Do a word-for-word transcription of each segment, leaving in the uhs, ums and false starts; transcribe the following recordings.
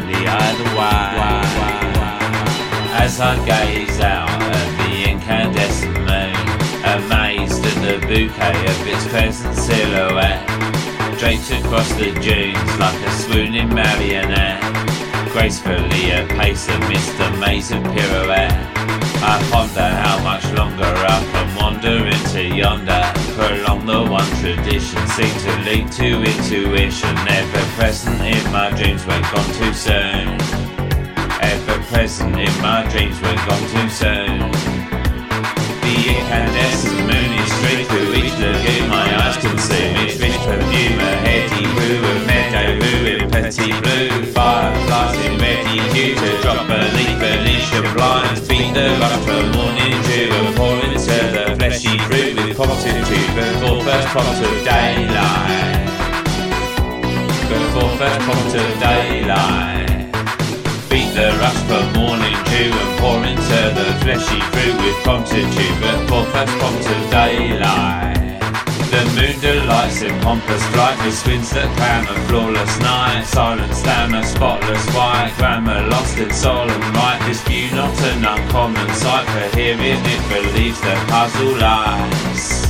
brightly either way. As I gaze out at the incandescent moon, amazed at the bouquet of its present silhouette, draped across the dunes like a swooning marionette, gracefully a pace amidst a maze of pirouette. I ponder how much longer I can wander into yonder, prolong the one tradition, seem to lead to intuition, ever present in my dreams when gone too soon. Ever present in my dreams when gone too soon. The incandescent moon is straight through each lagoon my eyes consume, its rich perfume, a heady brew of meadow rue in petty blue, fireflies in ready queue to drop beneath Venetian blinds, beat the rush from morning dew and pour into the fleshy fruit with promptitude before first prompt of daylight. Before first prompt of daylight. Beat the rush from morning dew and pour into the fleshy fruit with promptitude before first prompt of daylight. The moon delights in pompous flight with swings that clam a flawless night, silent stammer, spotless white, grammar lost in solemn rite. This view not an uncommon sight, for herein it believes the puzzle lies.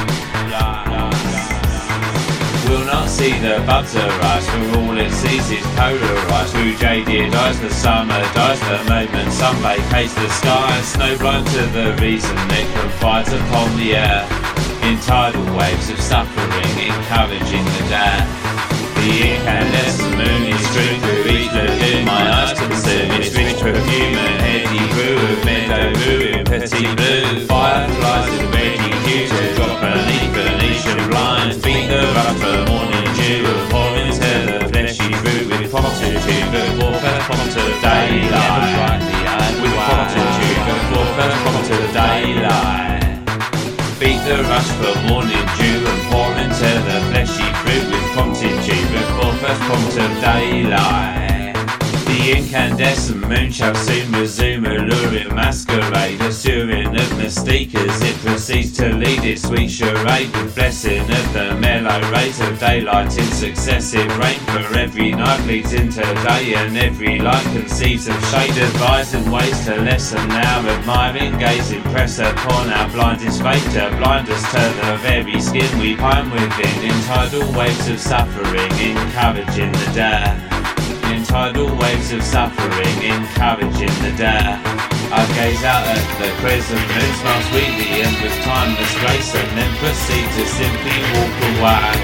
Will not see the buds arise, for all it sees is polarised. Through jaded eyes the summer dies, the moment sun vacates the sky, snowblind to the reason it confides upon the earth, in tidal waves of suffering, encouraging the death. The incandescent moon is strewn through each lagoon my eyes consume, its rich perfume and heady brew of meadow rue in petty blue, fireflies in ready queue to drop beneath Venetian blinds, beat the rush for morning dew and pour into the fleshy fruit with promptitude before first prompt of daylight. With promptitude before first prompt of daylight. Beat the rush for morning dew and pour into the fleshy fruit with promptitude before first prompt of daylight. The incandescent moon shall soon resume alluring masquerade, assuring of mystique as it proceeds to lead its sweet charade, with blessing of the mellow rays of daylight in successive rain, for every night bleeds into day and every light conceives of shade, advising ways to lessen our admiring gaze, impress upon our blindest fate to blind us to the very skin we pine within, in tidal waves of suffering, encouraging the death. In tidal waves of suffering, encouraging the death. I gaze out at the crescent moon, smile sweetly and with timeless grace, and then proceed to simply walk away,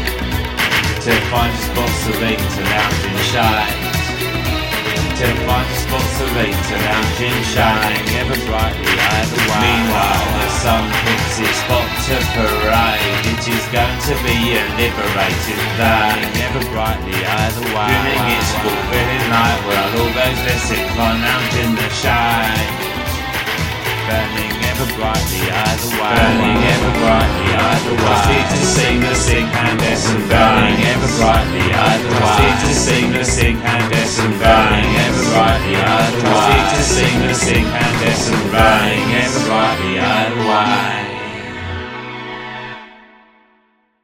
to find a spot serene to lounge in shade, to find a spot serene to lounge in shade, ever brightly either way. Meanwhile the sun picks its spot to parade, it is going to be a liberating day, ever brightly either way. Grinning its fulfilling light while all those less inclined lounge in the shade, burning ever brightly either way. Burning ever brightly either way. Proceed to sing the incandescent burning ever brightly either way. Proceed to sing the incandescent burning ever brightly either way. Proceed to sing the incandescent burning ever brightly either way.